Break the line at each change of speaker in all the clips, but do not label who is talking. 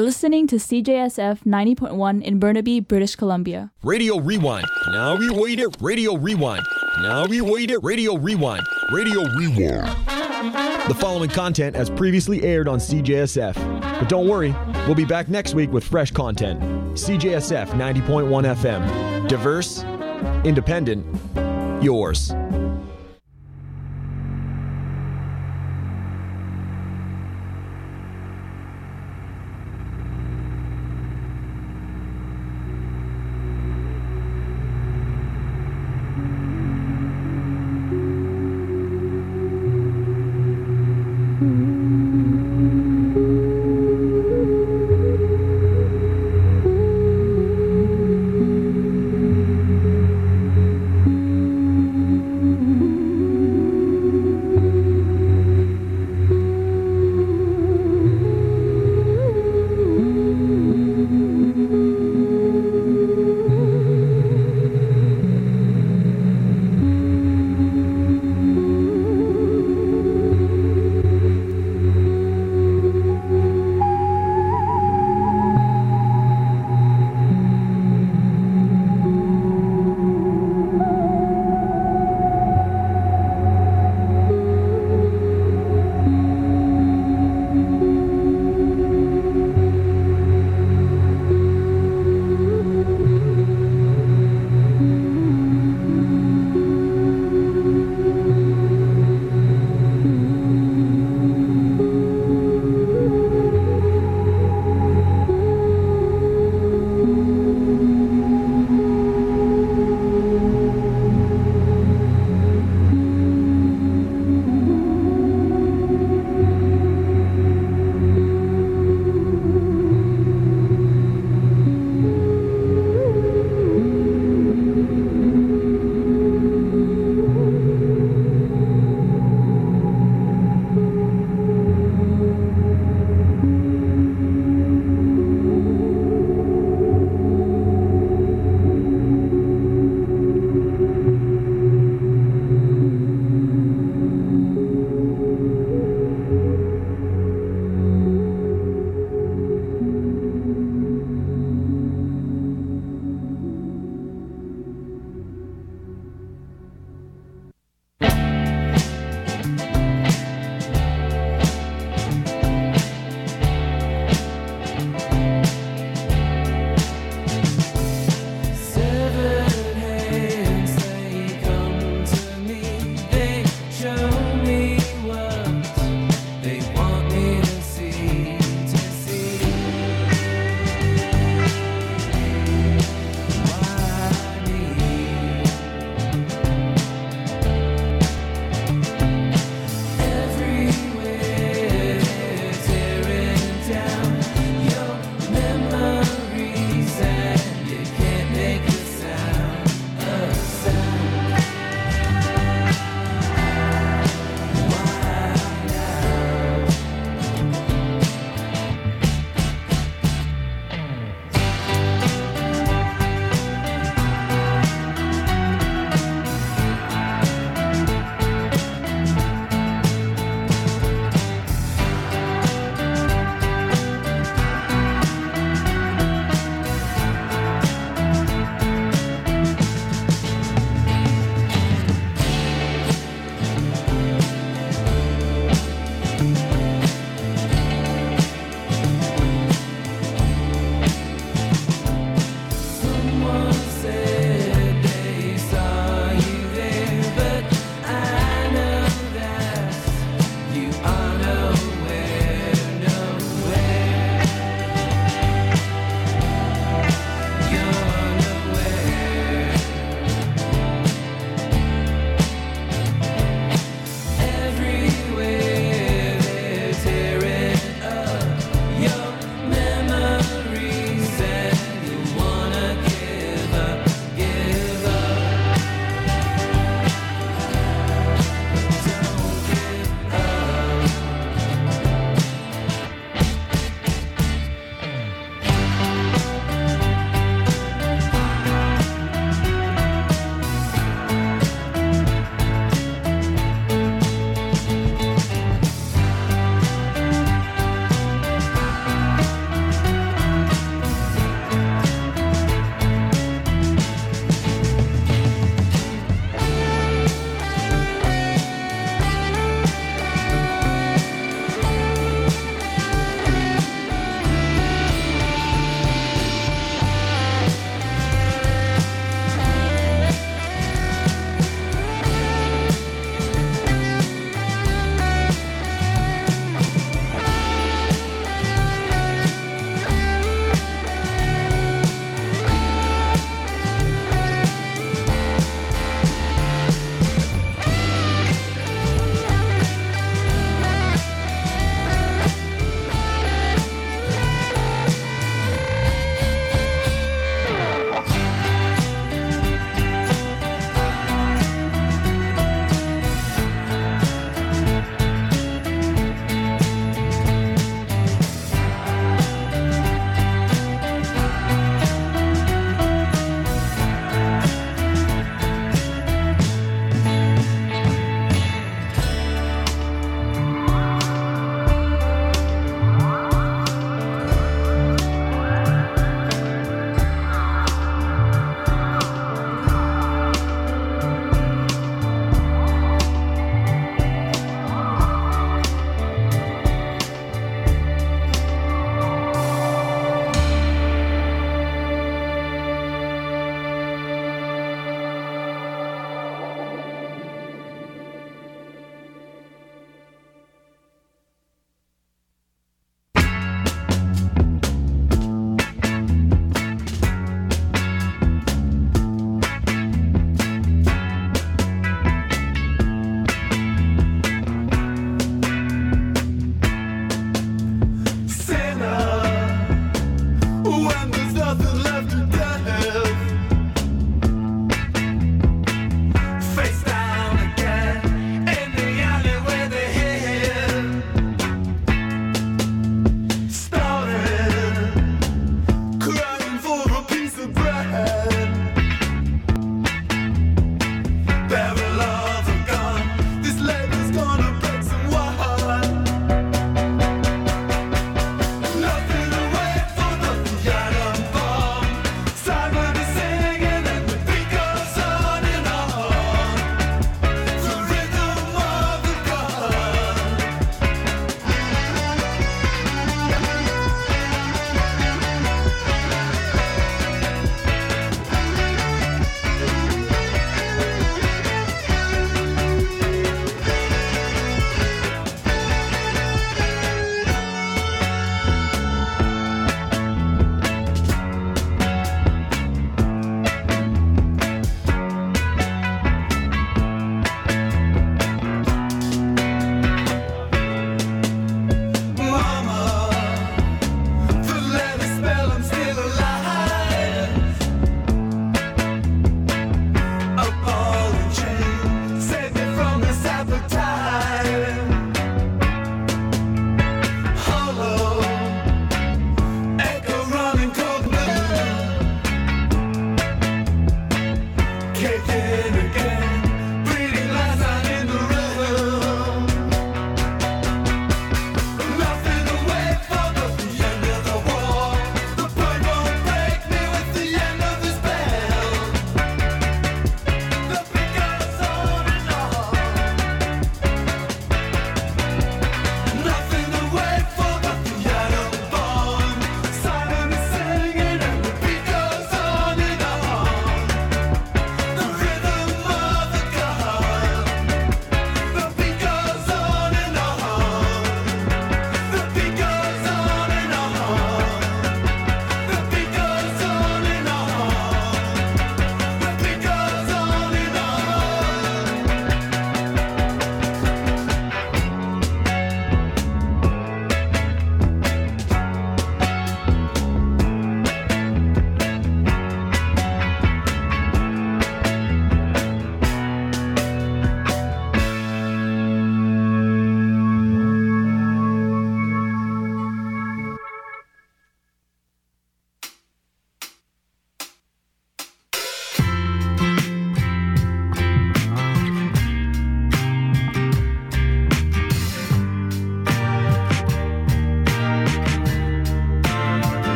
You're listening to CJSF 90.1 in Burnaby, British Columbia.
Radio Rewind. Now we wait it. Radio Rewind. Now we wait it. Radio Rewind. Radio Rewind. The following content has previously aired on CJSF. But don't worry, we'll be back next week with fresh content. CJSF 90.1 FM. Diverse, independent, yours.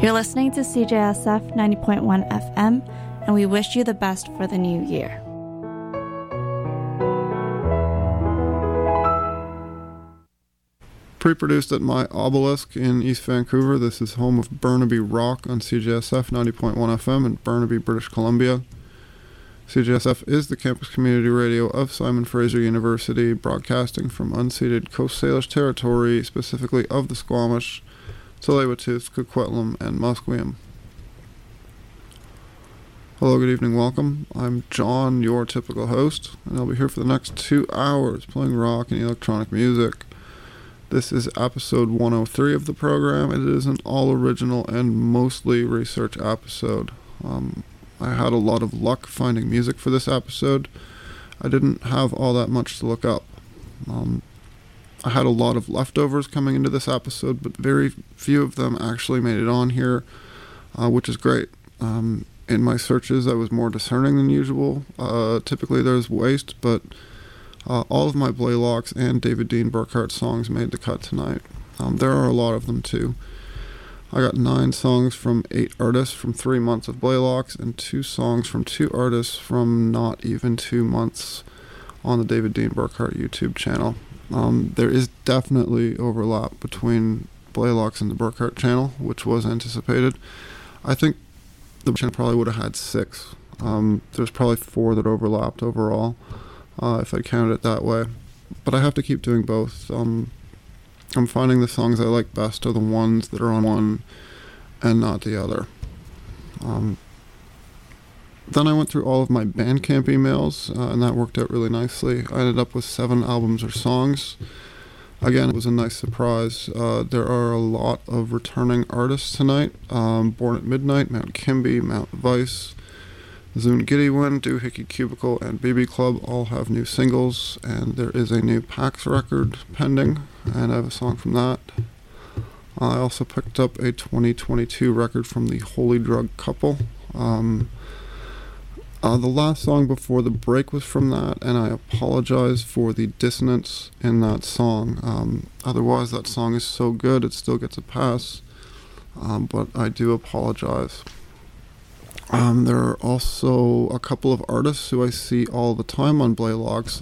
You're listening to CJSF 90.1 FM, and we wish you the best for the new year.
Pre-produced at My Obelisk in East Vancouver, this is home of Burnaby Rock on CJSF 90.1 FM in Burnaby, British Columbia. CJSF is the campus community radio of Simon Fraser University, broadcasting from unceded Coast Salish territory, specifically of the Squamish, Tsleil-Waututh, Coquitlam, and Musqueam. Hello, good evening, welcome. I'm John, your typical host, and I'll be here for the next 2 hours playing rock and electronic music. This is episode 103 of the program. It is an all-original and mostly research episode. I had a lot of luck finding music for this episode. I didn't have all that much to look up. I had a lot of leftovers coming into this episode, but very few of them actually made it on here, which is great. In my searches, I was more discerning than usual. Typically there's waste, but all of my Blaylocks and David Dean Burkhart songs made the cut tonight. There are a lot of them too. I got 9 songs from 8 artists from 3 months of Blaylocks and 2 songs from 2 artists from not even 2 months on the David Dean Burkhart YouTube channel. There is definitely overlap between Blaylocks and the Burkhart channel, which was anticipated. I think the channel probably would have had 6. There's probably 4 that overlapped overall, if I counted it that way. But I have to keep doing both. I'm finding the songs I like best are the ones that are on one and not the other. Then I went through all of my Bandcamp emails, and that worked out really nicely. I ended up with 7 albums or songs. Again, it was a nice surprise. There are a lot of returning artists tonight. Born at Midnight, Mount Kimby, Mount Vice, Zune Giddywin, Doohickey Cubicle, and BB Club all have new singles, and there is a new PAX record pending, and I have a song from that. I also picked up a 2022 record from the Holy Drug Couple. The last song before the break was from that, and I apologize for the dissonance in that song. Otherwise, that song is so good, it still gets a pass, but I do apologize. There are also a couple of artists who I see all the time on Blaylocks,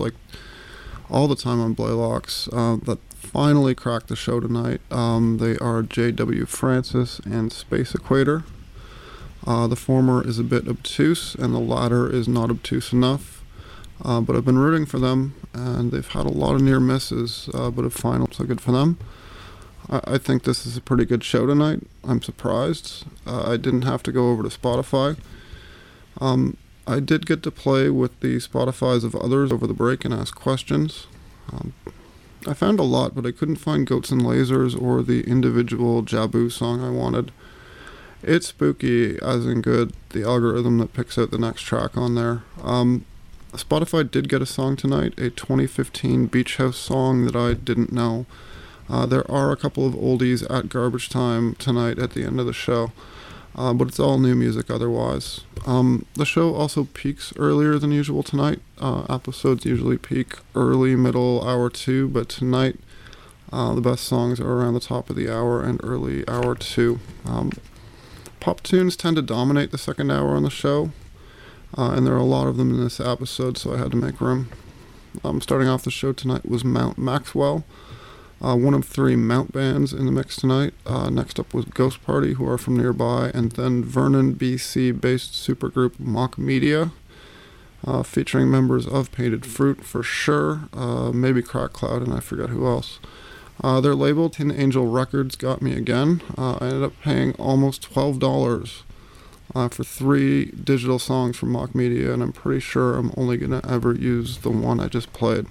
that finally cracked the show tonight. They are J.W. Francis and Space Equator. The former is a bit obtuse, and the latter is not obtuse enough. But I've been rooting for them, and they've had a lot of near misses, but have finally, so good for them. I think this is a pretty good show tonight. I'm surprised. I didn't have to go over to Spotify. I did get to play with the Spotifys of others over the break and ask questions. I found a lot, but I couldn't find Goats and Lasers or the individual Jabu song I wanted. It's spooky, as in good, the algorithm that picks out the next track on there. Spotify did get a song tonight, a 2015 Beach House song that I didn't know. There are a couple of oldies at garbage time tonight at the end of the show, but it's all new music otherwise. The show also peaks earlier than usual tonight. Episodes usually peak early, middle, hour 2, but tonight the best songs are around the top of the hour and early hour 2. Pop tunes tend to dominate the second hour on the show, and there are a lot of them in this episode, so I had to make room. Starting off the show tonight was Mount Maxwell, one of 3 Mount bands in the mix tonight. Next up was Ghost Party, who are from nearby, and then Vernon, BC-based supergroup Mock Media, featuring members of Painted Fruit for sure, maybe Crack Cloud, and I forget who else. Their label, Tin Angel Records, got me again. I ended up paying almost $12 for 3 digital songs from Mock Media, and I'm pretty sure I'm only going to ever use the one I just played.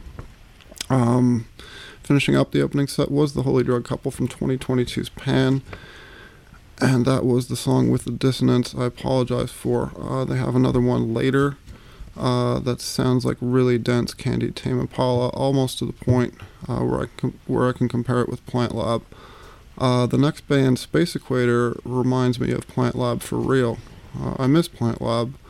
Finishing up the opening set was the Holy Drug Couple from 2022's Pan, and that was the song with the dissonance I apologize for. They have another one later that sounds like really dense Candied Tame Impala, almost to the point where I can compare it with Plant Lab. The next band, Space Equator, reminds me of Plant Lab for real. I miss Plant Lab.